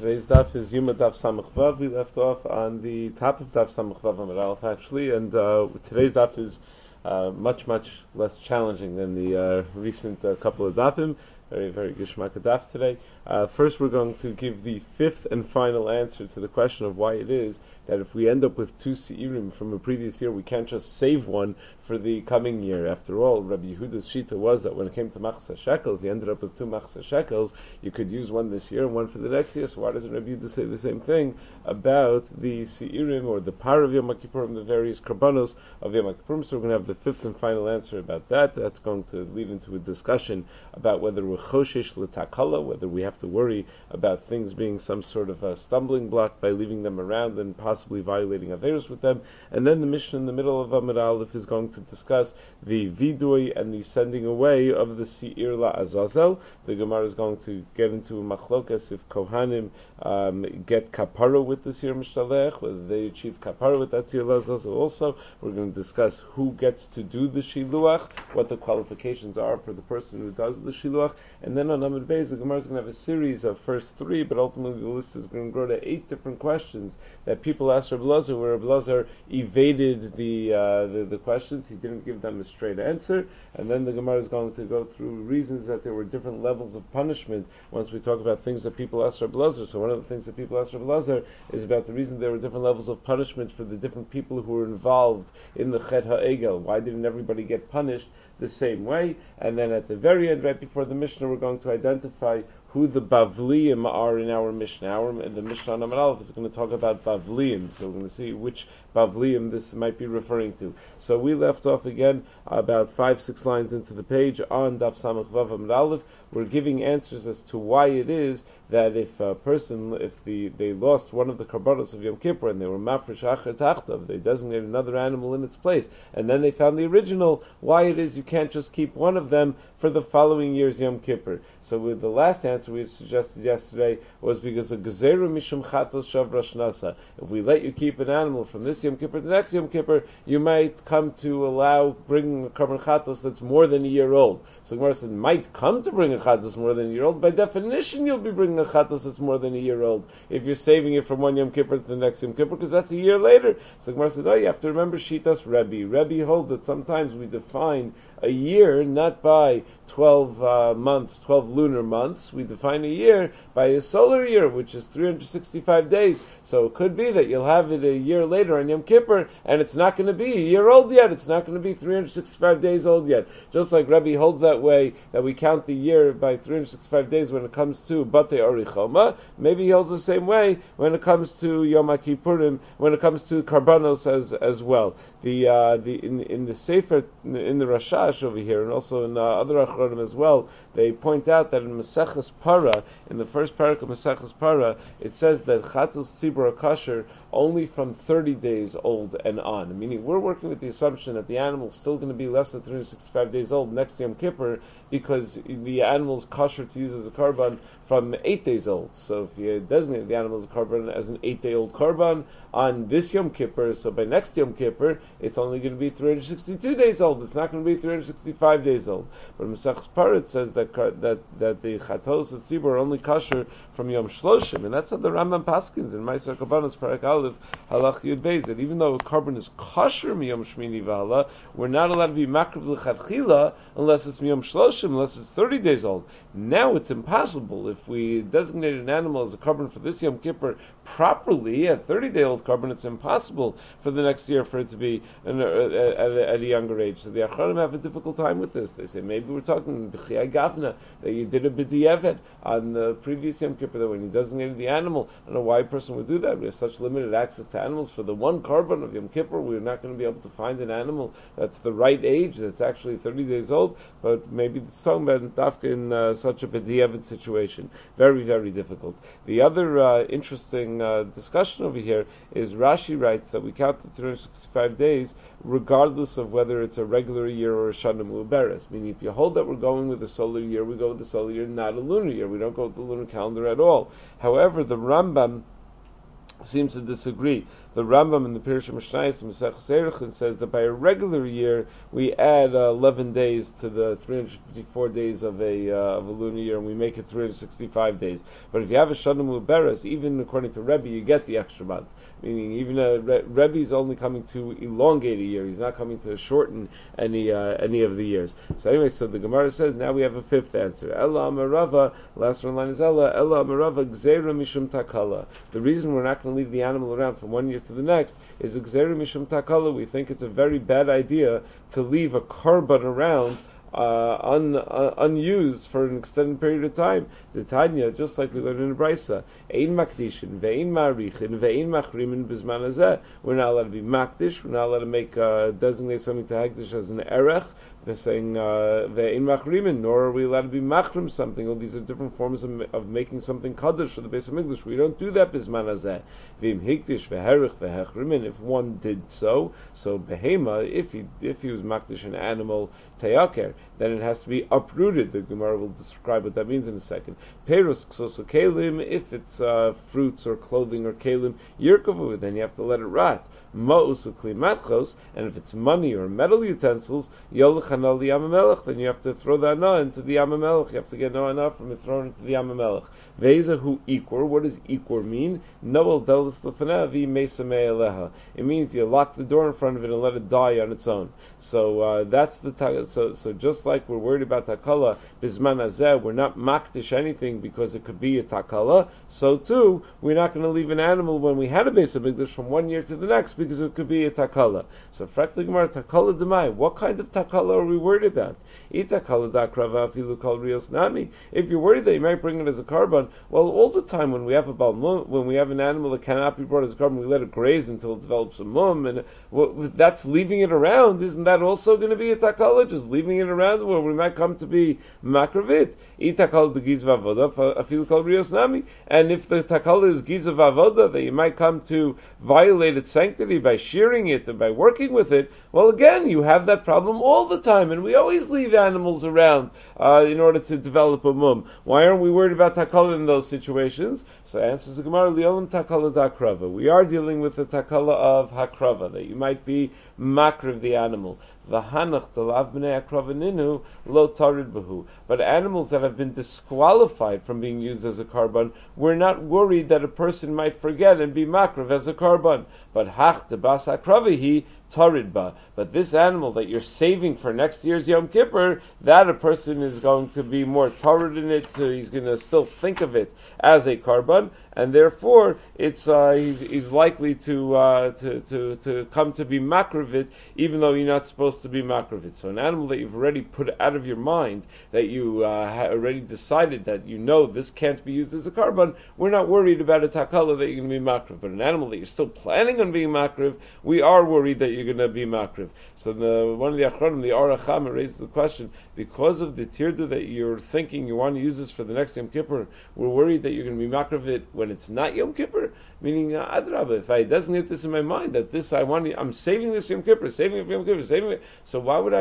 Today's daf is Yuma Daf Samach Vav. We left off on the top of Daf Samach Vav Amud Aleph actually, and today's daf is much less challenging than the recent couple of dafim. Very gishmak daf today. First, we're going to give the fifth and final answer to the question of why it is that if we end up with two seirim from a previous year, we can't just save one for the coming year. After all, Rabbi Yehuda's shita was that when it came to machzah shekel, if you ended up with two machzah shekels, you could use one this year and one for the next year. So why doesn't Rabbi Yehuda say the same thing about the seirim or the par of Yom Kippurim, the various karbanos of Yom Kippurim? So we're going to have the fifth and final answer about that. That's going to lead into a discussion about whether we're choshesh l'takala, whether we have to worry about things being some sort of a stumbling block by leaving them around and possibly violating averos with them. And then the Mishnah in the middle of Amud Aleph is going to discuss the vidui and the sending away of the seir la'azazel. The Gemara is going to get into a machlokas if Kohanim get kapara with the seir mishalech, whether they achieve kapara with that seir la'azazel also. We're going to discuss who gets to do the shiluach, what the qualifications are for the person who does the shiluach, and then on Amud Beis, the Gemara is going to have a series of first three, but ultimately the list is going to grow to 8 different questions that people asked Rabbi Elazar, where Rabbi Elazar evaded the questions. He didn't give them a straight answer, and then the Gemara is going to go through reasons that there were different levels of punishment once we talk about things that people asked Rabbi Elazar. So one of the things that people asked Rabbi Elazar is about the reason there were different levels of punishment for the different people who were involved in the Chet HaEgel. Why didn't everybody get punished the same way? And then at the very end, right before the Mishnah, we're going to identify who the Bavliim are in our Mishnah. The Mishnah on Amud Aleph is going to talk about Bavliim, so we're going to see which Bavliim this might be referring to. So we left off again about 5-6 lines into the page on Daf Samach Vav Amud Aleph. We're giving answers as to why it is that if a person, they lost one of the karbanos of Yom Kippur and they were mafresh acher tachtav, they designated another animal in its place, and then they found the original, why it is you can't just keep one of them for the following year's Yom Kippur. So with the last answer we had suggested yesterday was because of gezeru mishum chatos shavra shnasa. If we let you keep an animal from this Yom Kippur to the next Yom Kippur, you might come to allow bringing a karban chatos that's more than a year old. So Gemara said, might come to bring a chatos more than a year old. By definition, you'll be bringing a chatos that's more than a year old if you're saving it from one Yom Kippur to the next Yom Kippur, because that's a year later. So Gemara said, you have to remember Shitas Rebbe. Rebbe holds that sometimes we define a year not by 12 months, 12 lunar months. We define a year by a solar year, which is 365 days. So it could be that you'll have it a year later on Yom Kippur, and it's not going to be a year old yet. It's not going to be 365 days old yet. Just like Rebbe holds that way, that we count the year by 365 days when it comes to Batei Orichoma. Maybe he holds the same way when it comes to Yom Kippurim, when it comes to Karbanos as well. In the Sefer, in the Rashash over here, and also in other Achronim as well, they point out that in Maseches Para, in the first parak of Maseches Para, it says that Chatzos Tzibur are kosher only from 30 days old and on. Meaning, we're working with the assumption that the animal is still going to be less than 365 days old next Yom Kippur, because the animal is kosher to use as a karban from 8 days old. So if you designate the animal as a karban as an 8-day-old karban on this Yom Kippur, so by next Yom Kippur, it's only going to be 362 days old. It's not going to be 365 days old. But in Maseches Para it says that the chatos and tzibur are only kosher from Yom Shloshim, and that's how the Rambam paskins in Ma'aser Karbanos Parak Aleph Halach Yud Beis, that even though a karban is kosher miyom Shmini v'Hala, we're not allowed to be makriv l'chadchila unless it's miyom Shloshim, unless it's 30 days old. Now it's impossible. If we designate an animal as a karban for this Yom Kippur properly, a 30-day-old karban, it's impossible for the next year for it to be at a younger age. So the Achronim have a difficult time with this. They say maybe we're talking b'chiyai gavna, that you did a b'di'evet on the previous Yom Kippur, that when you designated the animal. I don't know why a person would do that. We have such limited access to animals. For the one karban of Yom Kippur, we're not going to be able to find an animal that's the right age, that's actually 30 days old, but maybe it's talking about dafka in such a b'di'evet situation. Very, very difficult. The other interesting discussion over here is Rashi writes that we count the 365 days regardless of whether it's a regular year or a Shana Mu'beres. Meaning, if you hold that we're going with a solar year, we go with the solar year, not a lunar year. We don't go with the lunar calendar at all. However, the Rambam seems to disagree. The Rambam in the Pirush Mishnayos Maseches Erechin says that by a regular year we add 11 days to the 354 days of a lunar year, and we make it 365 days. But if you have a Shana Muberes, even according to Rebbe, you get the extra month. Meaning, even Rebbe is only coming to elongate a year; he's not coming to shorten any of the years. So anyway, so the Gemara says now we have a fifth answer. Ella Amarava. Last one line is Ella Amarava Gzeira Mishum Takala. The reason we're not going to leave the animal around from one year to the next is Gzeira Mishum Takala. We think it's a very bad idea to leave a korban around unused for an extended period of time. The Tanya, just like we learned in the Brisa, Ein Makdishin, Ve'ein Ma'arichin, Ve'ein Machrimin Bizman Hazeh. We're not allowed to be Makdish, we're not allowed to make designate something to Hagdish as an Erech. They're saying Ve'ein Machrimin, nor are we allowed to be Machrim something. All these are different forms of making something Kaddish for the Beis HaMikdash. We don't do that Bizman Hazeh. Ve'im Higdish, Ve'herich, Ve'hechrimin. If one did so Behema, if he was Makdish an animal Teyaker, then it has to be uprooted. The Gemara will describe what that means in a second. Perus ksos kelim, if it's fruits or clothing or kelim, yirkavu, then you have to let it rot. Ma'us ukli matchos, and if it's money or metal utensils, yolachanal the Yamamelech, then you have to throw the ana into the Yamamelech. You have to get no ana from it thrown into the Yamamelech. Vezahu ikur. What does ikur mean? Noel delis lefanavi mesamei aleha. It means you lock the door in front of it and let it die on its own. So that's the so just like we're worried about takala bisman hazeh, we're not makdish anything because it could be a takala. So too, we're not going to leave an animal when we had a Beis HaMikdash from one year to the next because it could be a takala. So frankly, Gemara takala demai. What kind of takala are we worried about? Itakala dakrava afilu kol rios nami. If you're worried that you might bring it as a korban, well, all the time when we have when we have an animal that cannot be brought as a korban, we let it graze until it develops a mum, and that's leaving it around. Isn't that also going to be a takala? Just leaving it around where we might come to be makravit. Itakala de giz vavoda afilu kol rios nami. And if the takala is giz vavoda, that you might come to violate its sanctity by shearing it and by working with it, well, again, you have that problem all the time, and we always leave animals around in order to develop a mum. Why aren't we worried about takala in those situations? So answers the Gemara, Liolam takala dakrava. We are dealing with the takala of hakrava, that you might be makriv the animal. V'hanach delav b'nei hakrava ninu lo tarid b'hu. But animals that have been disqualified from being used as a korban, we're not worried that a person might forget and be makriv as a korban. But hach debas hakravahi taridba. But this animal that you're saving for next year's Yom Kippur, that a person is going to be more tarid in it, so he's going to still think of it as a korban, and therefore it's he's likely to come to be makrivit, even though you're not supposed to be makrivit. So an animal that you've already put out of your mind, that you already decided that you know this can't be used as a korban, we're not worried about a takala that you're going to be makriv. But an animal that you're still planning on being makriv, we are worried that you're going to be makriv. So one of the achronim, the Aracham, raises the question, because of the tirda that you're thinking you want to use this for the next Yom Kippur, we're worried that you're going to be makriv it when it's not Yom Kippur. Meaning, adrabah, if I designate this in my mind that this I'm saving this Yom Kippur, saving it for Yom Kippur, saving it. So why would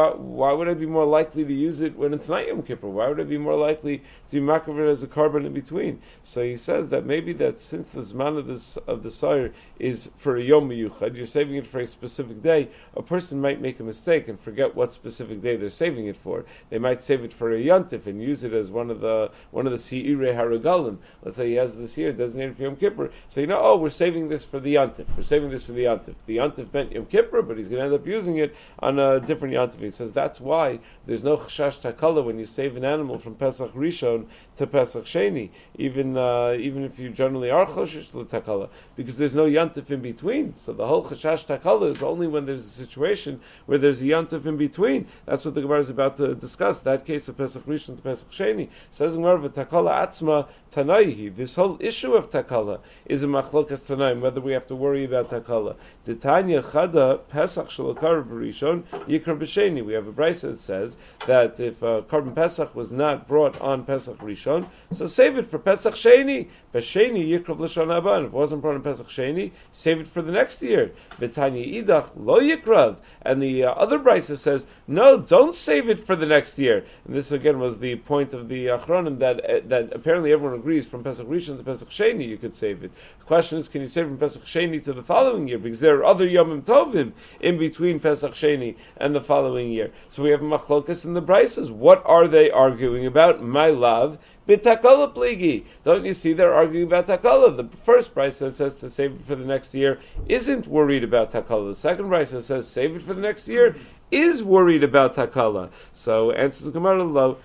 I be more likely to use it when it's not Yom Kippur? Why would I be more likely to be makriv it as a korban in between? So he says that maybe that since the zman of the sire is for a Yom Miyuchad, you're saving it for a specific day, a person might make a mistake and forget what specific day they're saving it for. They might save it for a Yantif and use it as one of the Seirei Haragalim. Let's say he has this year designated for Yom Kippur. So we're saving this for the Yantif. We're saving this for the Yantif. The Yantif meant Yom Kippur, but he's going to end up using it on a different Yantif. He says that's why there's no chashash takala when you save an animal from Pesach Rishon to Pesach Sheni, even if you generally are choshesh to takala, because there's no Yantif in between. So the whole chashash takala is only when there's a situation where there's a Yantif in between. That's what the Gemara is about to discuss. That case of Pesach Rishon to Pesach Sheni. Says Gemara, takala atzma tanaihi. This whole issue of takala is a machlokas tanaim, whether we have to worry about takala. The Tanya chada Pesach shalakar b'rishon yikra b'sheni. We have a brayso that says that if korban Pesach was not brought on Pesach Rishon, so save it for Pesach Sheni. B'sheni yikra l'shon haba. If it wasn't brought on Pesach Sheni, save it for the next year. The Tanya idach lo yikrav. And the other brayso says, no, don't save it for the next year. And this again was the point of the achronim that apparently everyone agrees from Pesach Rishon to Pesach Sheni, you could save it. The question is, can you save from Pesach Sheni to the following year? Because there are other Yomim Tovim in between Pesach Sheni and the following year. So we have Machlokas in the Brises. What are they arguing about? My love, B'takala pligi. Don't you see they're arguing about takala? The first price that says to save it for the next year isn't worried about takala. The second price that says save it for the next year is worried about takala. So answers the Gemara lo,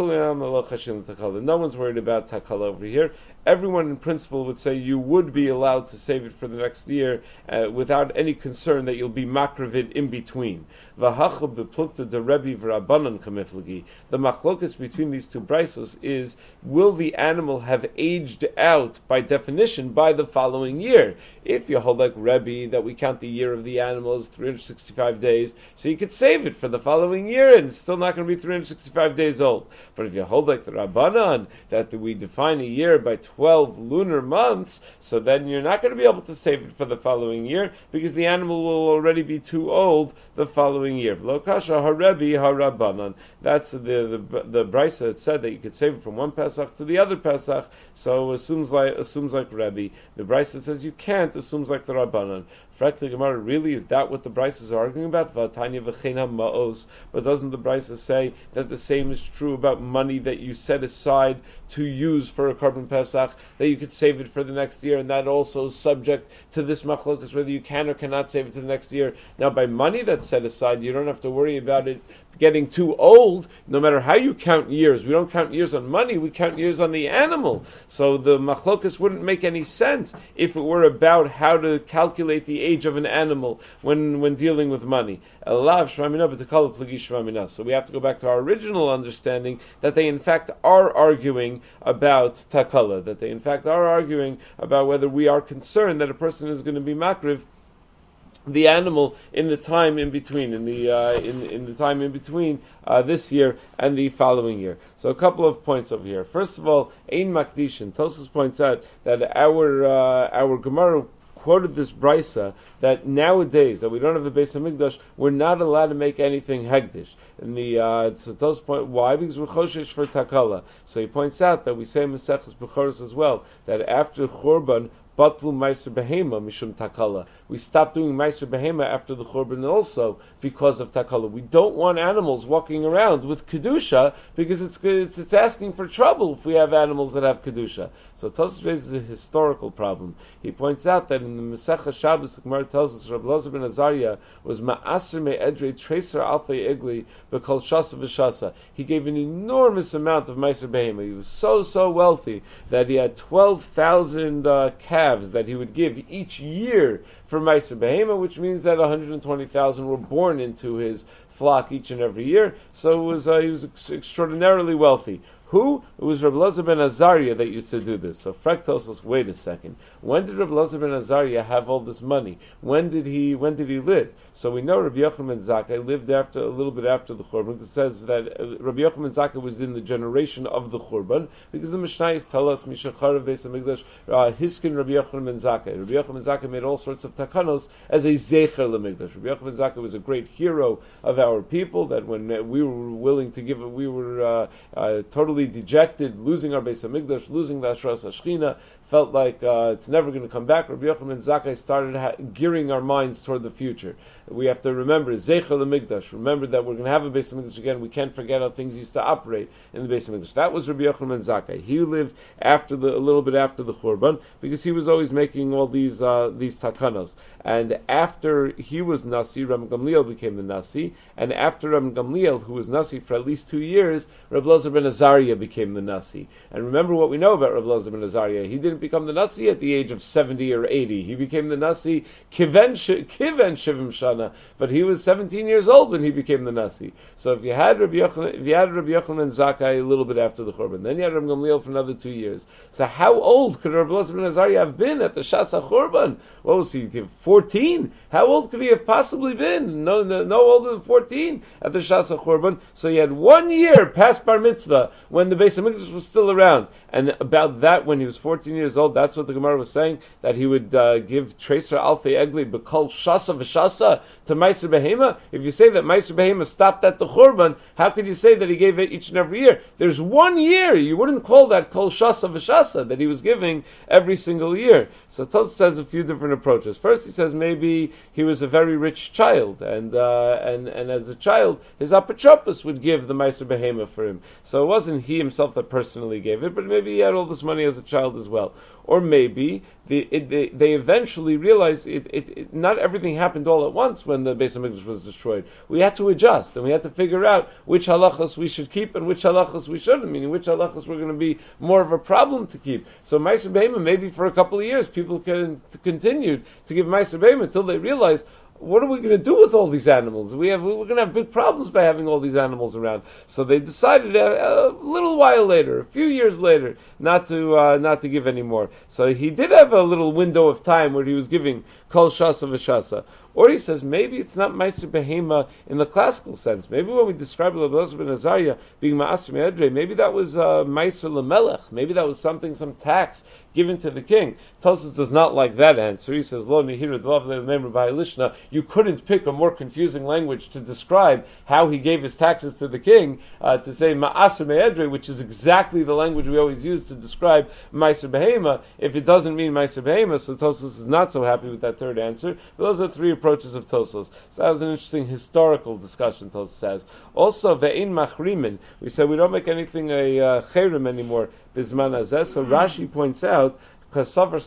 no one's worried about takala over here. Everyone in principle would say you would be allowed to save it for the next year without any concern that you'll be makravit in between. The machlokas between these two brisos is, will the animal have aged out by definition by the following year? If you hold like Rebbe that we count the year of the animal as 365 days, so you could save it for the following year and it's still not going to be 365 days old. But if you hold like the Rabbanan that we define a year by 12 lunar months, so then you're not going to be able to save it for the following year because the animal will already be too old the following year. Lo kasha harebi harabanan. That's the brisa that said that you could save it from one Pesach to the other Pesach. So assumes like Rebbe. The brisa says you can't. Assumes like the Rabbanan. Frankly, Gemara, really, is that what the Brisa are arguing about? V'atanya v'chena ma'os. But doesn't the Brisa say that the same is true about money that you set aside to use for a Korban Pesach, that you could save it for the next year, and that also is subject to this machlokas, whether you can or cannot save it to the next year. Now, by money that's set aside, you don't have to worry about it getting too old, no matter how you count years. We don't count years on money, we count years on the animal. So the machlokas wouldn't make any sense if it were about how to calculate the age of an animal when dealing with money. So we have to go back to our original understanding that they in fact are arguing about takala, that they in fact are arguing about whether we are concerned that a person is going to be makriv the animal in the time in between, in the time in between this year and the following year. So a couple of points over here. First of all, Ein Makdishin. Tosfos points out that our Gemara quoted this brisa that nowadays that we don't have the Beis Hamikdash, we're not allowed to make anything hegdish. And so Tosfos point why? Because we're choshesh for takala. So he points out that we say in Maseches Bechoros as well that after Churban Batlu Meiser Behema Mishum Takala. We stopped doing Meiser Behema after the Churban also because of Takala. We don't want animals walking around with Kedusha because it's asking for trouble if we have animals that have Kedusha. So Tosfos raises a historical problem. He points out that in the Masechah Shabbos, the Gemara tells us Rabbi Elazar ben Azariah was Ma'aser Me'edrei Treser Alfei Igli B'kol Shasa V'Shasa. He gave an enormous amount of Meiser Behema. He was so wealthy that he had 12,000 calves that he would give each year for Meiser Behema, which means that 120,000 were born into his flock each and every year. So he was extraordinarily wealthy. Who? It was Rabbi Elazar ben Azariah that used to do this. So Frek tells us, wait a second. When did Rabbi Elazar ben Azariah have all this money? When did he live? So we know Rabbi Yochanan ben Zakkai lived a little bit after the Churban. It says that Rabbi Yochanan ben Zakkai was in the generation of the Churban, because the Mishnayos tell us Mishachar Beis Hamikdash Hiskin Rabbi Yochanan ben Zakkai. Rabbi Yochanan ben Zakkai made all sorts of takanos as a zecher lemikdash. Rabbi Yochanan ben Zakkai was a great hero of our people. That when we were willing to give it, we were totally dejected, losing our Beis Hamikdash, losing the Ashras Hashchina, felt like it's never going to come back. Rabbi Yochanan ben Zakkai started gearing our minds toward the future. We have to remember Zeicher LeMikdash. Remember that we're going to have a Beis Hamikdash again. We can't forget how things used to operate in the Beis Hamikdash. That was Rabbi Yochanan ben Zakkai. He lived a little bit after the Churban, because he was always making all these takanos. And after he was Nasi, Rabbi Gamliel became the Nasi. And after Rabbi Gamliel, who was Nasi for at least 2 years, Rabbi Elazar ben Azariah became the Nasi. And remember what we know about Rabbi Elazar ben Azariah. He didn't become the Nasi at the age of 70 or 80. He became the Nasi Kiven Shivim Shana, but he was 17 years old when he became the Nasi. So if you had Rabbi Yochanan and Zakkai a little bit after the Churban, then you had Rabbi Gamliel for another 2 years. So how old could Rabbi Elazar ben Azariah have been at the Shas HaChurban? What was he, 14? How old could he have possibly been? No older than 14 at the Shas HaChurban. So he had 1 year past Bar Mitzvah when the Beis Hamikdash was still around. And about that, when he was 14 years old, that's what the Gemara was saying, that he would give Tracer Alfei Egli B'kol Shasa V'Shasa to Meiser Behema. If you say that Meiser Behema stopped at the Churban, how could you say that he gave it each and every year? There's 1 year. You wouldn't call that Kol Shasa V'Shasa, that he was giving every single year. So Tosfos says a few different approaches. First, he says maybe he was a very rich child, and as a child, his apotropos would give the Meiser Behema for him. So it wasn't he himself that personally gave it, but maybe he had all this money as a child as well. Or maybe they eventually realized not everything happened all at once when the Beis HaMikdash was destroyed. We had to adjust, and we had to figure out which halachas we should keep and which halachas we shouldn't, meaning which halachas were going to be more of a problem to keep. So Meiser Behema, maybe for a couple of years, people continued to give Meiser Behema until they realized, what are we going to do with all these animals? We're going to have big problems by having all these animals around. So they decided a little while later, a few years later, not to give any more. So he did have a little window of time where he was giving Kol Shasa V'Shasa. Or he says maybe it's not Meiser Behema in the classical sense. Maybe when we describe Elazar ben Azariah being Ma'aser Me'edrei, maybe that was Meiser L'Melech. Maybe that was some tax given to the king. Tosfos does not like that answer. He says, Lo Nihira D'Lav Le'Memra B'Halishna. You couldn't pick a more confusing language to describe how he gave his taxes to the king, to say Ma'aser Me'edrei, which is exactly the language we always use to describe Meiser Behema. If it doesn't mean Meiser Behema, so Tosfos is not so happy with that third answer. But those are three approaches of Tosfos. So that was an interesting historical discussion, Tosfos says. Also, ve'in machrimin, we said we don't make anything a cherem anymore, bizman hazeh. So Rashi points out, that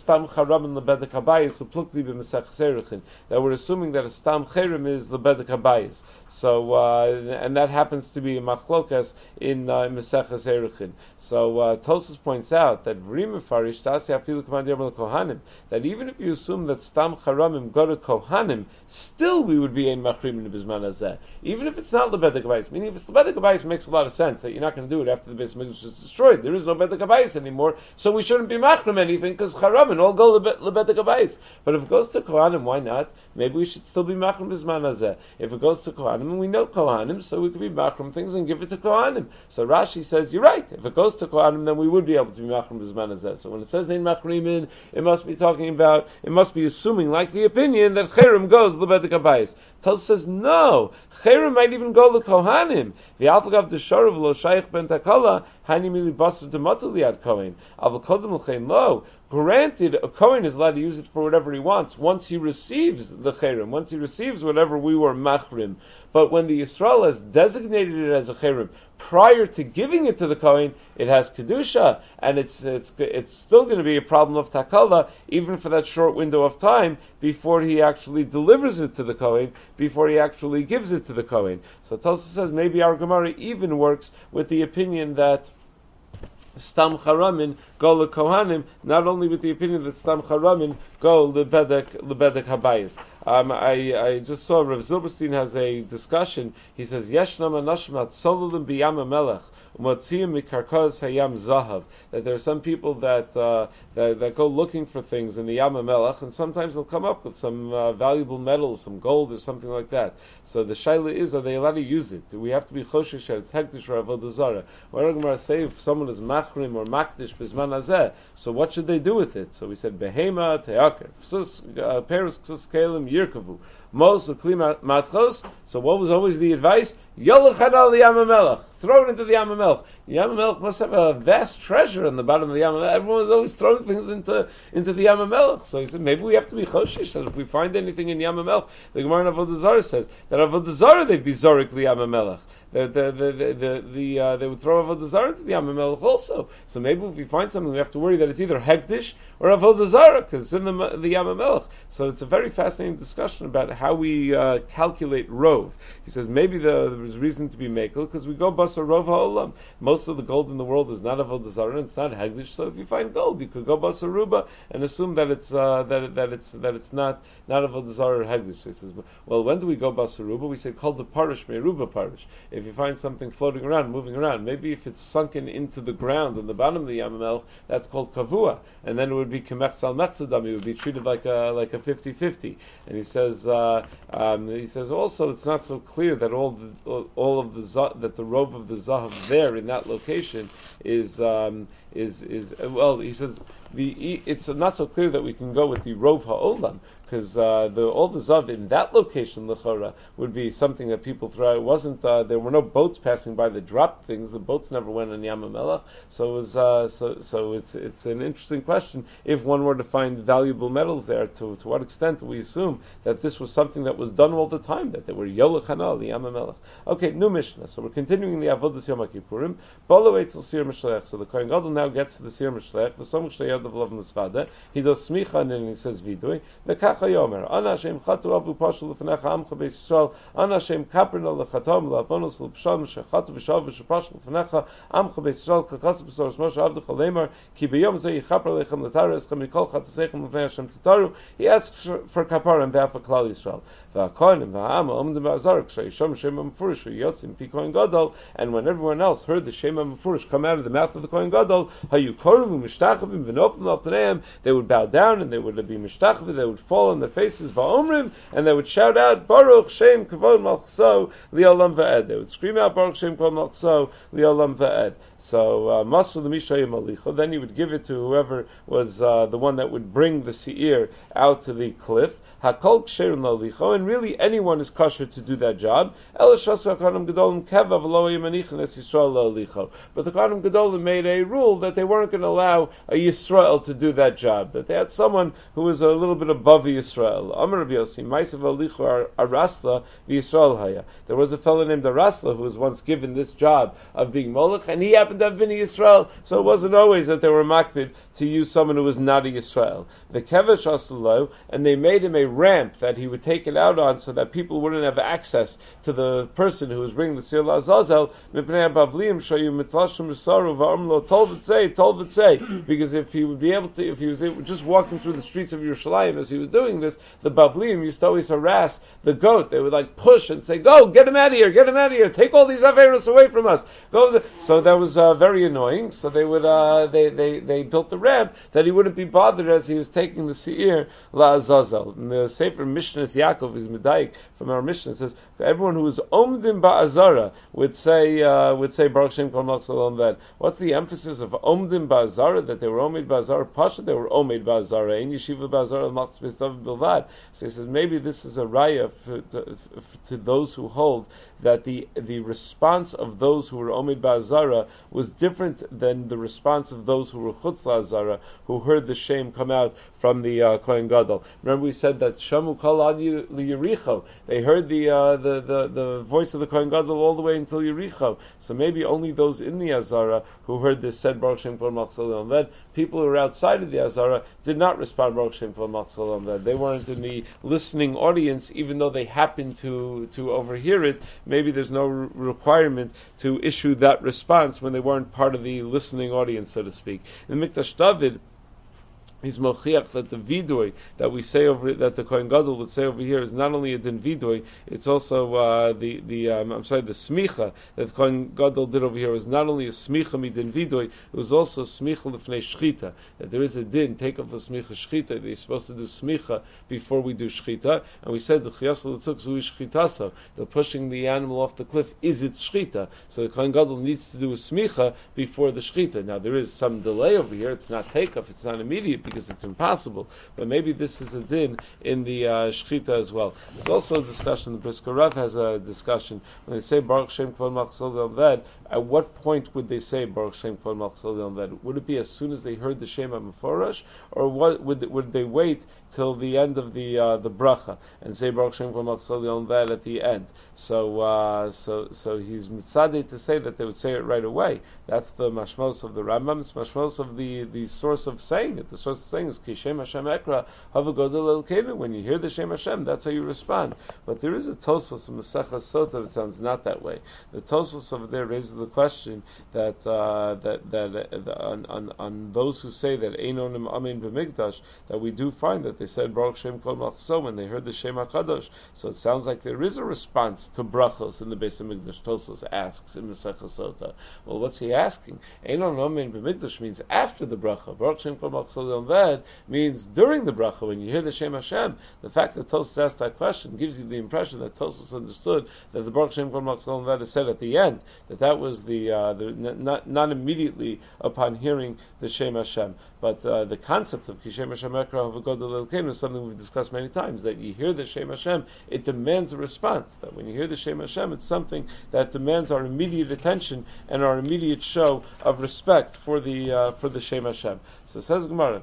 we're assuming that a stam cherem is the bedek habayis. So and that happens to be a machlokas in Meseches Eruchin. So Tosfos points out that that even if you assume that stam charamim go to kohanim, still we would be in machrim in bizman hazeh. Even if it's not the bedek habayis, meaning if it's the bedek habayis, makes a lot of sense that you're not going to do it after the Beis HaMikdash is destroyed. There is no bedek habayis anymore, so we shouldn't be machrim anything, because charamin all go lebedek habayis. But if it goes to kohanim, why not? Maybe we should still be machrim bizman hazeh. If it goes to kohanim, and we know kohanim, so we could be machrim things and give it to kohanim. So Rashi says, you're right. If it goes to kohanim, then we would be able to be machrim bizman hazeh. So when it says ein machrimin, it must be talking about, it must be assuming, like the opinion, that cherem goes lebedek habayis. Tosfos says, no, cherem might even go to kohanim. V'alfagav d'sharav lo shayich ben takala hani mili basar d'matul liad kohen. Aval kodem l'chein lo. Granted, a Kohen is allowed to use it for whatever he wants once he receives the cherem, once he receives whatever we were machrim. But when the Yisrael has designated it as a cherem, prior to giving it to the Kohen, it has kedusha, and it's still going to be a problem of takala, even for that short window of time before he actually delivers it to the Kohen, before he actually gives it to the Kohen. So Tosfos says maybe our Gemara even works with the opinion that Stam Charamin go Kohanim, not only with the opinion that Stam Charamin go lebedek habayis. I just saw Rav Zilberstein has a discussion. He says Yeshnam anashmat sololim biyam melech umatziyim mikarkos hayam zahav. That there are some people that go looking for things in the Yam Melech, and sometimes they'll come up with some valuable metals, some gold or something like that. So the shaila is, are they allowed to use it? Do we have to be choshesh that it's hektish or avodah zarah? What are Gemara say if someone is machrim or makdish bizman hazeh? So what should they do with it? So we said behema te'aker, perus ksus kelim yirkavu, mos ukli matchos. So what was always the advice? Yolachan al Yam Melech. Throw it into the Yam Melech. The Yam Melech must have a vast treasure in the bottom of the Yam Melech. Everyone is always throwing things into the Yam Melech. So he said, maybe we have to be choshish that if we find anything in Yam Melech, the Gemara in Avodah Zarah says that Avodah Zarah they'd be zorik li Yam Melech. They would throw Avodah Zarah into the Yam Melech also. So maybe if we find something, we have to worry that it's either hektish or Avodah Zarah because it's in the Yam Melech. So it's a very fascinating discussion about how we calculate rov. He says maybe there's reason to be makel because we go basar rov ha'olam. Most of the gold in the world is not Avodah Zarah and it's not hektish. So if you find gold, you could go basar ruba and assume that it's not Avodah Zarah or hektish. So he says, well, when do we go basar ruba? We say called the parish meruba parish. If you find something floating around, moving around, maybe if it's sunken into the ground on the bottom of the Yam Melech, that's called kavua, and then it would be kemech sal metzadam. It would be treated like a 50-50. And he says also it's not so clear that all of the that the robe of the zahav there in that location is well, he says it's not so clear that we can go with the Rov Ha'olam, because all the Zav in that location, L'chora, would be something that people throw out. It wasn't, there were no boats passing by that dropped things. The boats never went on Yam HaMelech. So it was, so it's an interesting question. If one were to find valuable metals there, to what extent do we assume that this was something that was done all the time, that they were Yolech Hanal, Yam HaMelech? Okay, new Mishnah. So we're continuing the Avodas Yom HaKippurim. Bolo Eitzel Sir Mishlech. So the Kohen Gadol now gets to the Sir Mishlech. The Somach Sheyad of Lav Musvada. He does smicha and he says vidui. The Yomer, Ana Hashem Chatu Avu Pashul L'Fnecha Amcha Beis Yisrael, Ana Hashem Kaperna L'Chatom L'Avonos L'Pshal M'Shechatu V'Shav V'Shepashul L'Fnecha Amcha Beis Yisrael K'Kas B'Soros Moshe Avdecha Lemar Ki B'Yom Zeh Yichaper Lechem L'Tara Eschem Mikol Chatasechem L'Fnei Hashem Titaru. He asks for kapara on behalf of Klal Yisrael. V'Hakohanim V'Ha'ama Omdim Ba'Azar K'Shayishom Shem HaMefurish Yotzim Pi Kohen Gadol. And when everyone else heard the Shem HaMefurish come out of the mouth of the Kohen Gadol, Hayu Korim Mishtachavim V'Nofim L'Pneim, they would bow down and they would be mishtachavim, they would fall on their faces, Va'omrim, and they would shout out, Baruch Shem Kavod Malchso Li'olam Va'ed. They would scream out, Baruch Shem Kavod Malchso Li'olam Va'ed. So, Masul L'Mishayim Alicha, then he would give it to whoever was the one that would bring the seir out to the cliff. Hakol Ksherin L'Alicha, and really anyone is kosher to do that job. El Shasu HaKohanim Gedolim Keva V'lo Yemanichin Es Yisrael L'Alicha. But the Kohanim Gedolim made a rule that they weren't going to allow a Yisrael to do that job, that they had someone who was a little bit above a Yisrael. Amar Rabbi Yossi, Ma'asav Alicha Arasla V'Yisrael Haya. There was a fellow named Arasla who was once given this job of being Molech, and he happened to have been a Yisrael, so it wasn't always that they were makbid to use someone who was not a Yisrael. The Kevesh Asulo, and they made him a ramp that he would take it out on so that people wouldn't have access to the person who was bringing the Sir Lazazel, because if he would be able to, if he was just walking through the streets of Yerushalayim as he was doing this, the Bavliim used to always harass the goat. They would like push and say, go, get him out of here, take all these Averos away from us. Go. So that was very annoying. So they would, they built a ramp that he wouldn't be bothered as he was taking the Seir Lazazel. And the Sefer Mishnahs Yaakov is Medayik from our Mishnah. It says everyone who was Omdim Ba'azara would say Baruch Shem Kol Malchus Olam Ved. What's the emphasis of Omdim Ba'azara? That they were Omed Ba'azara Pasha, they were Omed Ba'azara in Yeshiva Ba'azara Malchus B'Stav Bilvad. So he says maybe this is a raya to those who hold that the response of those who were Omed Ba'azara was different than the response of those who were Chutz La'azara, who heard the shame come out from the Kohen Gadol. Remember we said that Shamu Kol Ad Yericho. They heard the voice of the Kohen Gadol all the way until Yericho. So maybe only those in the Azara who heard this said Baruch Shem Kol Malchus Olam Ved. People who were outside of the Azara did not respond Baruch Shem Kol Malchus Olam Ved. They weren't in the listening audience, even though they happened to overhear it. Maybe there's no requirement to issue that response when they weren't part of the listening audience, so to speak. In Mikdash David, he's mochiach that the vidui that we say over that the Kohen Gadol would say over here is not only a din vidui, it's also the smicha that the Kohen Gadol did over here was not only a smicha mi din vidui, it was also smicha lefnei shchita. That there is a din take of the smicha shchita. That you're supposed to do smicha before we do shchita, and we said the chiyas l'tzuk zui shchitasa. The pushing the animal off the cliff is its shchita. So the Kohen Gadol needs to do a smicha before the shchita. Now there is some delay over here. It's not takeoff. It's not immediate, because it's impossible. But maybe this is a din in the shchita as well. There's also a discussion, the Brisker Rav has a discussion, when they say Baruch Shem Kvod Malchus Olam Ved, at what point would they say Baruch Shem Kvod Malchus Olam Ved? Would it be as soon as they heard the Shem HaMeforash, or what would they wait till the end of the bracha and say Baruch Shem Kvod Malchus Olam Ved at the end? So he's mitzadeh to say that they would say it right away. That's the mashmos of the Rambam. It's mashmos of the source of saying it. The source of saying is Ki Shem Hashem Ekra Hava Godel Elkeinu. When you hear the Shem Hashem, that's how you respond. But there is a Tosfos in Masechah Sota that sounds not that way. The Tosfos over there raises the question that on those who say that Einonim Amen B'Mikdash, that we do find that they said Baruch Shem Kol Malchus when they heard the Shem HaKadosh. So it sounds like there is a response to brachos in the Beis HaMikdash. Tosfos asks in Masechah Sota. Well, what's he asking? Einon Amen B'Mikdash means after the bracha. Baruch Shem Kol Malchus Oved means during the bracha, when you hear the Shem Hashem, the fact that Tosfos asked that question gives you the impression that Tosfos understood that the Baruch Shem Kol Malchus Oved is said at the end, that was not immediately upon hearing the Shem Hashem. But the concept of Kishem Hashem Ekra Havagodol Elkeinu is something we've discussed many times, that you hear the Shem Hashem, it demands a response. That when you hear the Shem Hashem, it's something that demands our immediate attention and our immediate show of respect for the Shem Hashem. So it says Gemara,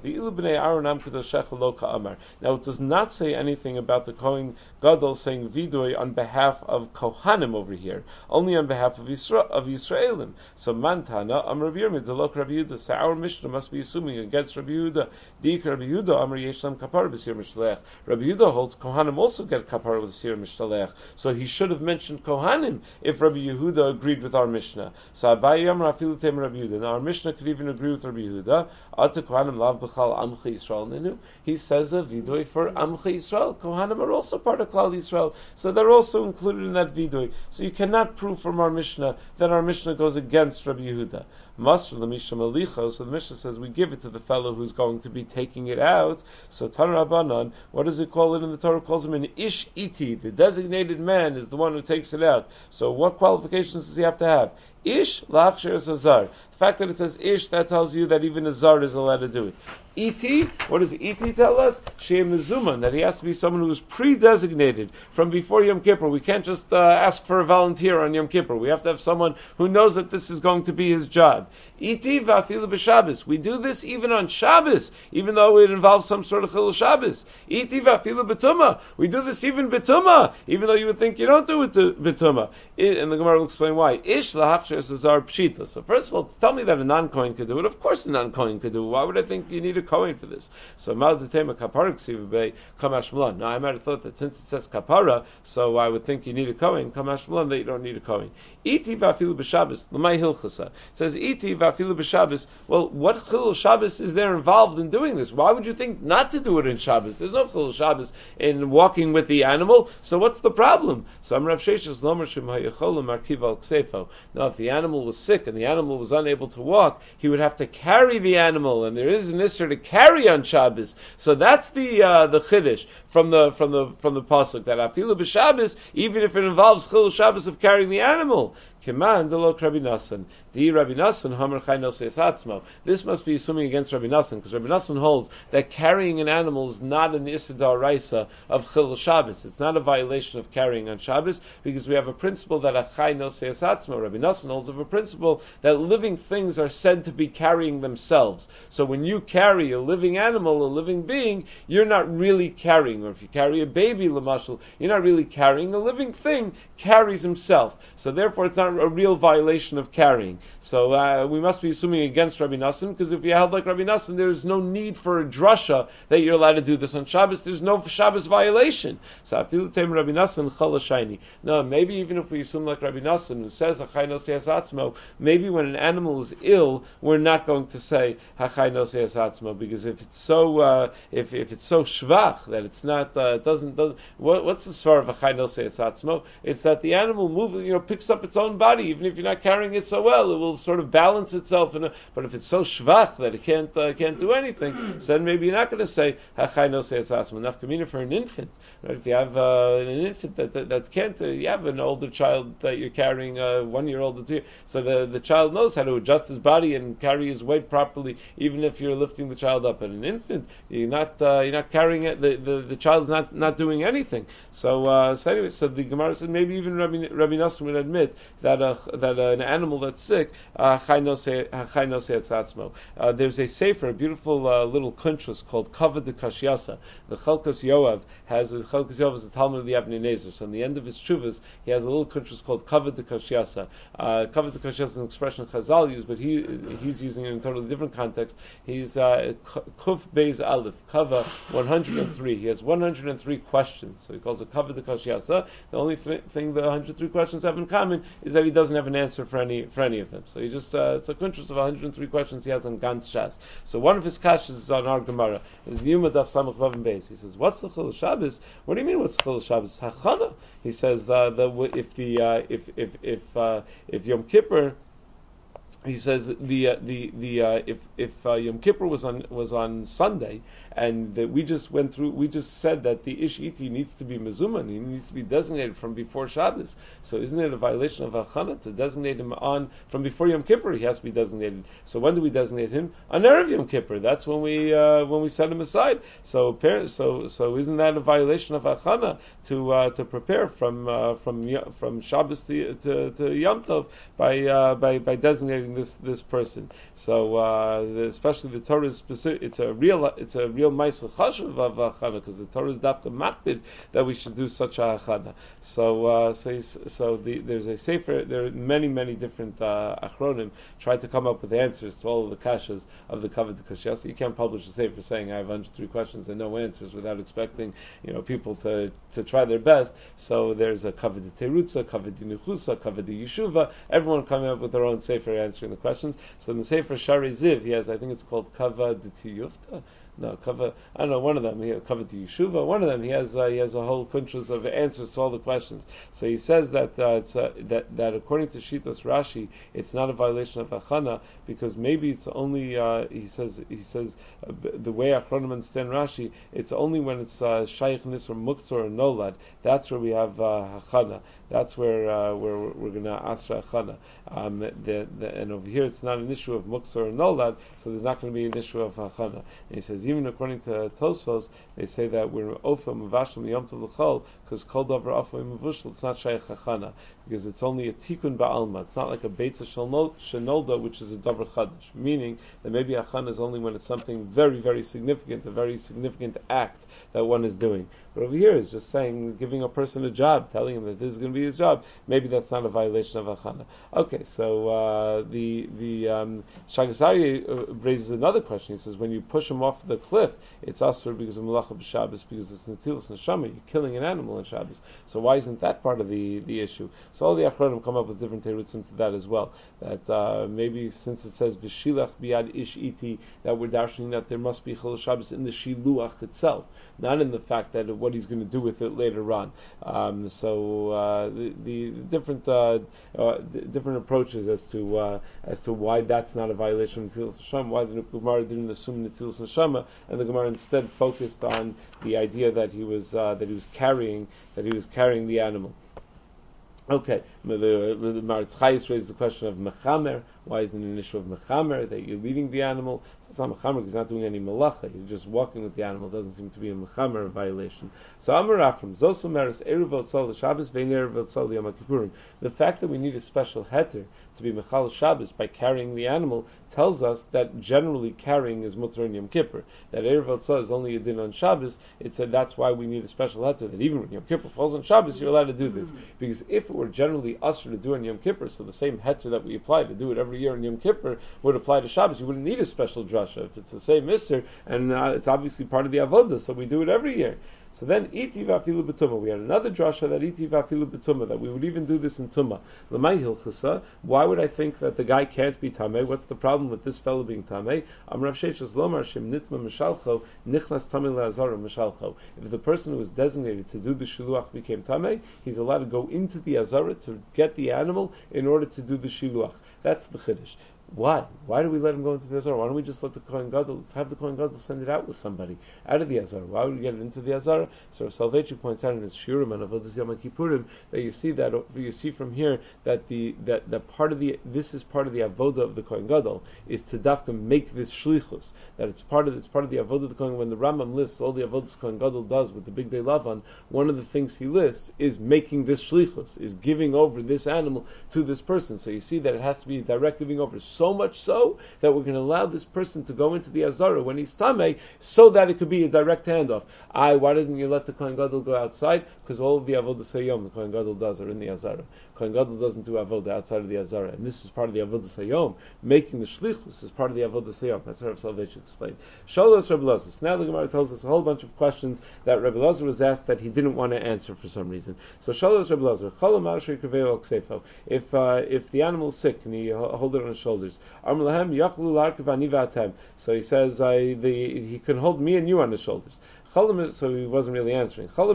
now it does not say anything about the Kohen Gadol saying Vidui on behalf of Kohanim over here, only on behalf of Yisraelim. So Mantana, Amr Rabbi Yirmiyah, Delok Rabbi Yehuda. So our Mishnah must be assuming against Rabbi Yehuda. Dik Rabbi Yehuda, Amr Yeshlam Kapar b'Sir Mishlech. Rabbi Yehuda holds Kohanim also get Kapar with Sir Mishlech. So he should have mentioned Kohanim if Rabbi Yehuda agreed with our Mishnah. So Abaye Amr Afilu Tem Rabbi Yehuda. Now our Mishnah could even agree with Rabbi Yehuda. Kohanim lav b'chal Amcha Yisrael ninu. He says a vidui for Amcha Yisrael. Kohanim are also part of Klal Yisrael, so they're also included in that vidui. So you cannot prove from our Mishnah that our Mishnah goes against Rabbi Yehuda. Masr l'misha malicho. So the Mishnah says we give it to the fellow who's going to be taking it out. So Tan Rabbanan, what does it call it in the Torah? It calls him an ish iti. The designated man is the one who takes it out. So what qualifications does he have to have? Ish la'achsher azar. The fact that it says ish, that tells you that even a zar is allowed to do it. Iti, what does iti tell us? She'em mezuman, that he has to be someone who is pre-designated from before Yom Kippur. We can't just ask for a volunteer on Yom Kippur. We have to have someone who knows that this is going to be his job. Iti v'afilu b'Shabbos. We do this even on Shabbos, even though it involves some sort of chilul Shabbos. Iti v'afilu b'tumah. We do this even b'tumah, even though you would think you don't do it to b'tumah. And the Gemara will explain why. Ish lahachsher zar pshita. So first of all, tell me that a non-Kohen could do it. Of course a non-Kohen could do it. Why would I think you need a Kohen for this? So mal detema kapara ksiv bei kamash malan. Now I might have thought that since it says kapara, so I would think you need a Kohen. Kamash malan, that you don't need a Kohen. Iti v'afilu b'Shabbos. L'may hilchasa. It says iti v'afilu b'Shabbos. Well, what chilul Shabbos is there involved in doing this? Why would you think not to do it in Shabbos? There's no chilul Shabbos in walking with the animal. So what's the problem? So Amrav Sheshes lomer shem hayachol markiv al ksefo. Now if the animal was sick and the animal was unable to walk, he would have to carry the animal, and there is an issur to carry on Shabbos. So that's the chiddush from the pasuk, that afilu b'Shabbos, even if it involves chilul Shabbos of carrying the animal. Keman delok Rabbi Nassan. Di Rabbi Nassan Hamar Chai Noses Hatzmo. This must be assuming against Rabbi Nassan, because Rabbi Nassan holds that carrying an animal is not an Issur D'Oraisa of Chilul Shabbos. It's not a violation of carrying on Shabbos, because we have a principle that a Chai Noses Hatzmo. Rabbi Nassan holds of a principle that living things are said to be carrying themselves. So when you carry a living animal, a living being, you're not really carrying. Or if you carry a baby, Lamashal, you're not really carrying. A living thing carries himself. So therefore it's not a real violation of carrying. So we must be assuming against Rabbi Nassan, because if you held like Rabbi Nassan, there is no need for a drasha that you're allowed to do this on Shabbos. There's no Shabbos violation. So afilu tem Rabbi Nassan chalashaini. No, maybe even if we assume like Rabbi Nassan, who says hachai nosias atzmo, maybe when an animal is ill, we're not going to say hachai nosias atzmo, because if it's so if it's so shvach that it's not doesn't what's the svar of hachai nosias atzmo? It's that the animal picks up its own body, even if you're not carrying it so well, it will sort of balance itself. But if it's so shvach that it can't do anything, so then maybe you're not going to say hachai nosias atzmo. Nafkamina for an infant, right? If you have an infant that can't, you have an older child that you're carrying, 1 year old or 2 years, so the child knows how to adjust his body and carry his weight properly, even if you're lifting the child up. But an infant, you're not carrying it. The child's not doing anything. So anyway, so the Gemara said maybe even Rabbi Nassim would admit that an animal that's sick, there's a sefer, a beautiful little kuntrus called Kavod de Kashyasa. The Chalkas Yoav is the Talmud of the Avnei Nezer. So in the end of his shuvas, he has a little kuntrus called Kavod de Kashyasa. Kavod de Kashyasa is an expression Chazal used, but he's using it in a totally different context. He's Kuf Beis Aleph, Kava 103. He has 103 questions, so he calls it Kavod de Kashyasa. The only thing the 103 questions have in common is that he doesn't have an answer for any of them. So he just it's a kuntrus of 103 questions he has on Gans Shas. So one of his kashas is on our Gemara. It's Yuma Daf Samach Vav and Beis. He says, "What's the Chilul Shabbos? What do you mean? What's the Chilul Shabbos? Hachana." He says if Yom Kippur he says if Yom Kippur was on Sunday, and that we just said that the ish iti needs to be mezuman, he needs to be designated from before Shabbos. So isn't it a violation of Achana to designate him on from before Yom Kippur? He has to be designated. So when do we designate him? On Erev Yom Kippur. That's when we set him aside. So isn't that a violation of Achana to prepare from Shabbos to Yom Tov by designating this person? So especially the Torah is specific. It's a real ma'aseh chashuv of achana, because the Torah is dafka makbid that we should do such a achana. There's a sefer. There are many different achronim try to come up with answers to all of the kashas of the kavod kashas. So you can't publish a sefer saying I have 103 questions and no answers without expecting people to try their best. So there's a kavod terutza, kavod nichusa, kavod yeshuva. Everyone coming up with their own sefer answering the questions. So in the sefer Shari Ziv, he has, I think it's called kavod tiyufta. No, cover. I don't know. One of them he covered the yeshuva. One of them he has a whole kuntrus of answers to all the questions. So he says that that according to Shitas Rashi, it's not a violation of achana, because maybe it's only he says the way Achronim understand Rashi, it's only when it's shaykhnis or muktzor or nolad. That's where we have achana. That's where we're going to asra achana. And over here it's not an issue of muktzor or nolad, so there's not going to be an issue of achana. And he says, even according to Tosfos, they say that we're ofa mavashal yom tov l'chol, because kol davar ofa mavushal, it's not shaykh chachana, because it's only a tikkun ba'alma. It's not like a beitza shenolda, which is a davar chadash. Meaning that maybe achana is only when it's something very, very significant, a very significant act that one is doing. But over here is just saying, giving a person a job, telling him that this is going to be his job. Maybe that's not a violation of achana. Okay, so the Shagasari raises another question. He says, when you push him off the cliff, it's asur because of malacha b'Shabbos, because it's netilas neshama. You're killing an animal on Shabbos. So why isn't that part of the issue? So all the achronim come up with different terutzim to that as well. That maybe since it says v'shilach biad ish iti, that we're darshaning that there must be chol Shabbos in the shiluach itself, not in the fact that what he's going to do with it later on. The different different approaches as to why that's not a violation of netilas neshama, why the Gemara didn't assume netilas neshama, and the Gemara instead focused on the idea that he was carrying the animal. Okay, the Maritz Chayis raised the question of mechamer. Why isn't it an issue of mechamer that you're leading the animal? So it's not mechamer because he's not doing any malacha. You're just walking with the animal. It doesn't seem to be a mechamer violation. So Amar Rafram Zosel Meres Erev Otzal Shabbos Vein Erev Otzal Yom Kippurim. The fact that we need a special heter to be mechal Shabbos by carrying the animal tells us that generally carrying is mutar in Yom Kippur. That Erev Otzal is only a din on Shabbos. It said that's why we need a special heter. That even when Yom Kippur falls on Shabbos, you're allowed to do this. Because if it were generally usher to do on Yom Kippur, so the same heter that we apply to do it every year on Yom Kippur would apply to Shabbos, you wouldn't need a special drasha. If it's the same mister, and it's obviously part of the avodah, so we do it every year. So then, iti v'afilu b'tumah. We had another drasha that iti v'afilu b'tumah, that we would even do this in tumah. L'may hilchasa. Why would I think that the guy can't be tamei? What's the problem with this fellow being tamei? Amrav sheish lomar shem nitma mishalcho nichnas tamei le'azara mishalcho. If the person who was designated to do the shiluach became tamei, he's allowed to go into the azara to get the animal in order to do the shiluach. That's the chiddush. Why? Why do we let him go into the Azara? Why don't we just let the Kohen Gadol, have the Kohen Gadol send it out with somebody out of the Azara? Why would we get it into the Azara? So Salvechi points out in his Shurim and Avodas Yom Kippurim that you see from here that this is part of the avoda of the Kohen Gadol, is to dafka make this shlichus, that it's part of the avoda of the Kohen. When the Rambam lists all the avodas Kohen Gadol does with the Big Day Lavan, one of the things he lists is making this shlichus, is giving over this animal to this person. So you see that it has to be a direct giving over. So much so that we're going to allow this person to go into the Azara when he's Tameh, so that it could be a direct handoff. Why didn't you let the Kohen Gadol go outside? Because all of the Avodah Sayom the Kohen Gadol does are in the Azara. Kohen Gadol doesn't do Avodah outside of the Azara, and this is part of the Avodah Sayom. Making the Shlichus is part of the Avodah Sayom. That's how Rav Soloveitchik explained. Shalos Rebbe Lazar. Now the Gemara tells us a whole bunch of questions that Rebbe Lazar was asked that he didn't want to answer for some reason. So Shalos Rebbe Lazar. If the animal is sick and he hold it on his shoulders, so he says he can hold me and you on his shoulders. So he wasn't really answering. If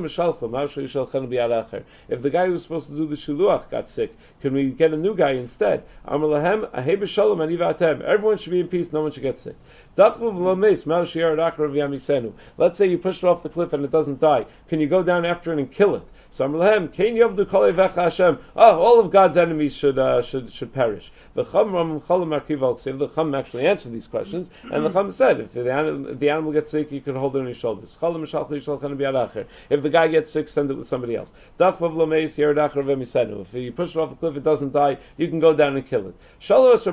the guy who was supposed to do the shiluach got sick, can we get a new guy instead? Everyone should be in peace, no one should get sick. Let's say you push it off the cliff and it doesn't die. Can you go down after it and kill it? So all of God's enemies should perish. The Chum actually answered these questions, and the Chum said, if the animal gets sick, you can hold it on your shoulders. If the guy gets sick, send it with somebody else. If you push it off the cliff, it doesn't die, you can go down and kill it. They asked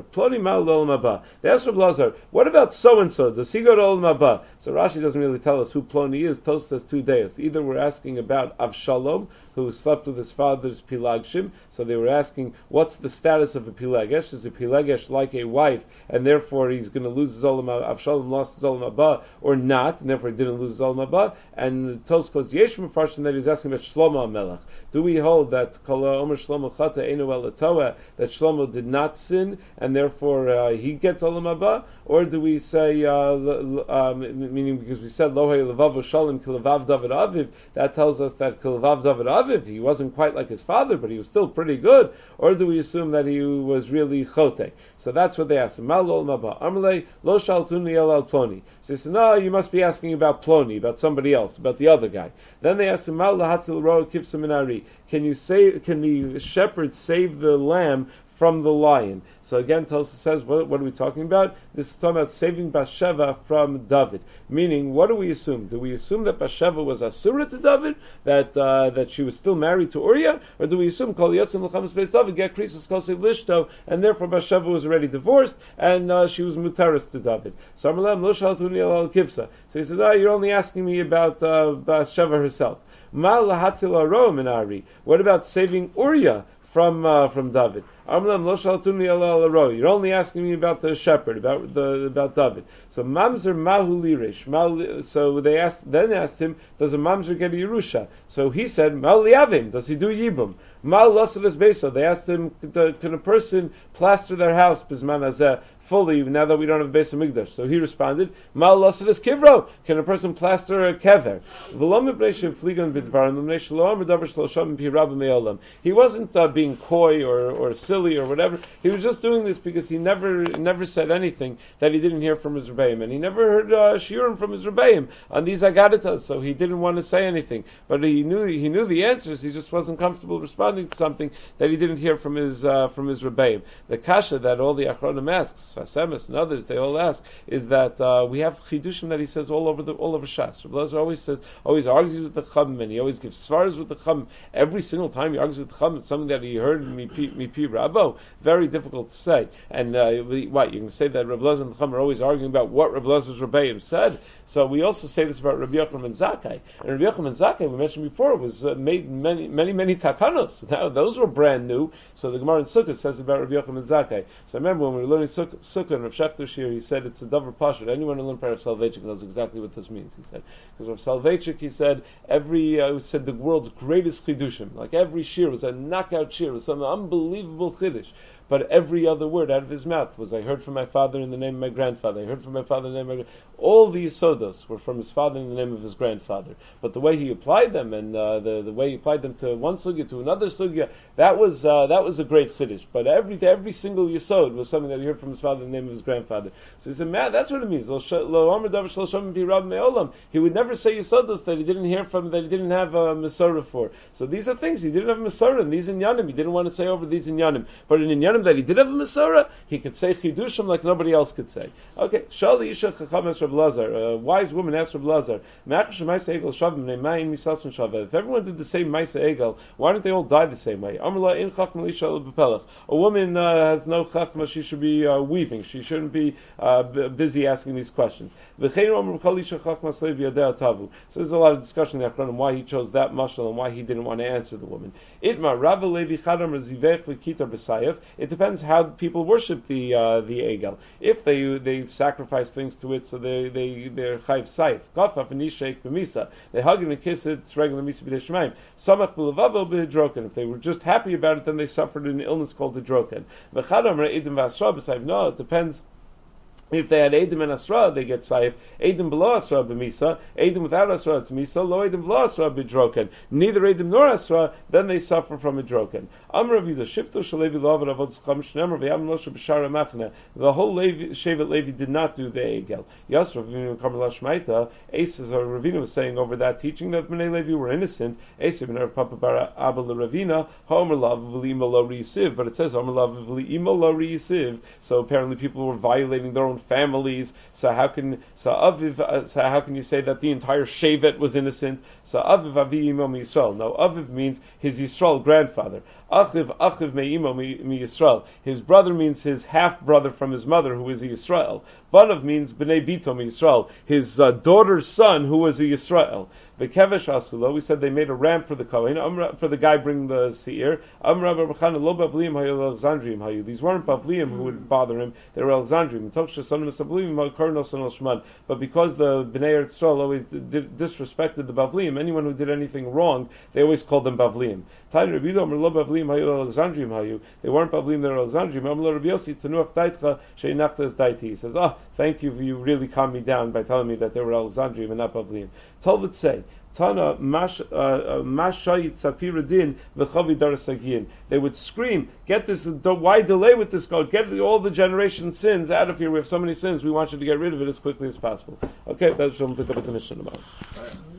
Reb Lazar, what about so-and-so? Does he go to Olam Haba? So Rashi doesn't really tell us who Ploni is. Tosfos says 2 days. Either we're asking about Avshalom, who slept with his father's Pilagshim. So they were asking, what's the status of a Pilagesh? Is a Pilagesh like a wife, and therefore he's going to lose his Olam Haba? Avshalom lost his Olam Haba, or not, and therefore he didn't lose his Olam Haba? And Tosfos Yesh Mefarshim that he's asking about Shlomo HaMelech. Do we hold that Kol Omer Shlomo Chata Einu El Toa, that Shlomo did not sin, and therefore he gets Olam Haba? Or do we say, meaning because we said Lohei Levavo Shalom Kilevav David Aviv, that tells us that Kilevav David Aviv, he wasn't quite like his father, but he was still pretty good. Or do we assume that he was really Chote? So that's what they asked him. Mal Olam Haba Amalei Lo Shaltuni El Al Ploni. So he said, no, you must be asking about Ploni, about somebody else, about the other guy. Then they asked him, Mal Lahatzil Roa Kivsa Minari. Can the shepherd save the lamb from the lion? So again, Tosa says, what are we talking about? This is talking about saving Bathsheba from David. Meaning, what do we assume? Do we assume that Bathsheba was Asura to David, that she was still married to Uriah, or do we assume Kol Yotzim L'chamas Beis David get Krisus Kosei Lishto, and therefore Bathsheba was already divorced and she was mutaris to David? So Amalem Lo Shaltuni El Kivsa. So he says, you're only asking me about Bathsheba herself. What about saving Uriah from David? You're only asking me about the shepherd, about David. So mamzer mahu lirish. So they asked him, does a mamzer get a yerusha? So he said, mal liavim. Does he do yibum? Mal lasadas beso. They asked him, can a person plaster their house bisman hazeh fully now that we don't have Beis Hamikdash? So he responded, Mal lasadas kivro. Can a person plaster a kever? He wasn't being coy or silly or whatever. He was just doing this because he never said anything that he didn't hear from his Rebbeim, and he never heard shiurim from his Rebbeim on these agaditas, so he didn't want to say anything. But he knew the answers. He just wasn't comfortable responding to something that he didn't hear from his Rebbeim. The kasha that all the Achronim asks, Fasemis and others, they all ask, is that we have chidushim that he says all over Shas. Reb Elazar always argues with the Chum, and he always gives svaras with the Chum. Every single time he argues with the Chum, it's something that he heard in Mipi Rabbo. Very difficult to say. And you can say that Reb Elazar and the Chum are always arguing about what Reb Elazar's Rebbeim said. So we also say this about Rabbi Yochanan ben Zakkai. And Rabbi Yochanan ben Zakkai, we mentioned before, was made many takanos. Now those were brand new. So the Gemara in Sukkot says about Rabbi Yochanan ben Zakkai. So I remember when we were learning Sukkot and Rav Shechter Shir, he said it's a davar pashut. Anyone who learned Rav Soloveitchik knows exactly what this means. He said because Rav Soloveitchik, he said said the world's greatest chidushim. Like every shir was a knockout shir, was some unbelievable chiddush. But every other word out of his mouth was, I heard from my father in the name of my grandfather. I heard from my father in the name of my all these sodos were from his father in the name of his grandfather. But the way he applied them, and the way he applied them to one sugya to another sugya, that was a great chiddush. But every single yesod was something that he heard from his father in the name of his grandfather. So he said, man, that's what it means. He would never say yesodos that he didn't hear from, that he didn't have a Masorah for. So these are things he didn't have a Masorah, and these inyanim he didn't want to say over these inyanim. But in inyanim that he did have a Masorah, he could say chidushim like nobody else could say. Okay, Shali Isha Chacham es Reb Elazar. A wise woman asked Reb Elazar, if everyone did the same Maisa Egel, why don't they all die the same way? A woman has no chachma, she should be weaving. She shouldn't be busy asking these questions. So there's a lot of discussion in the Achronim why he chose that mashal and why he didn't want to answer the woman. It depends how people worship the Egel. If they sacrifice things to it, so they're chayv saif, kafaf and nishek b'misa. They hug it and kiss it. It's regular misa b'dei shemaim. Samach b'levavo b'hidroken. If they were just happy about it, then they suffered an illness called hidroken. No, it depends If they had Eidim and Asra, they get Saif. Eidim below Asra b'misa. Eidim without Asra, it's Misa. Lo Eidim below Asra b'droken. Neither Eidim nor Asra, then they suffer from a droken. Amr Rav Yehuda, Shifto Shalevi Lo Avad Avod Tzcham Shnemer V'yam Moshe B'Shara Machne. The whole Shevet Levi did not do the Egel. Yas Ravinu Karmel Shmaita. Aces or Ravina was saying over that teaching that Bnei Levi were innocent. Aces Bnei Papa Bara Abba Ravina. Homer Lav V'Lima Lo Risiv. But it says Homer Lav V'Lima Lo Risiv. So apparently people were violating their own families. So how can you say that the entire Shevet was innocent? So Aviv Avi Imo Mi Yisrael. No, Aviv means his Yisrael grandfather. Achiv Me'imo Mi Yisrael. His brother means his half brother from his mother, who is a Yisrael. Banav means Bnei Bito Mi Yisrael. His daughter's son, who was a Yisrael. Bekevesh Asulo, we said they made a ramp for the Kohen, for the guy bringing the seir. These weren't Bavliim who would bother him, they were Alexandrium. But because the Bnei Eretz Yisrael always disrespected the Bavliim, anyone who did anything wrong, they always called them Bavliim. They weren't Bavliim, they were Alexandrium. He says, thank you, you really calmed me down by telling me that they were Alexandrium and not Bavliim. Talmud say, Tana Mashayit Safiruddin v'Chavi Darasagin. They would scream, "Get this! Why delay with this code? Get all the generation sins out of here. We have so many sins. We want you to get rid of it as quickly as possible." Okay, that's what we'll pick up at the Mishnah tomorrow.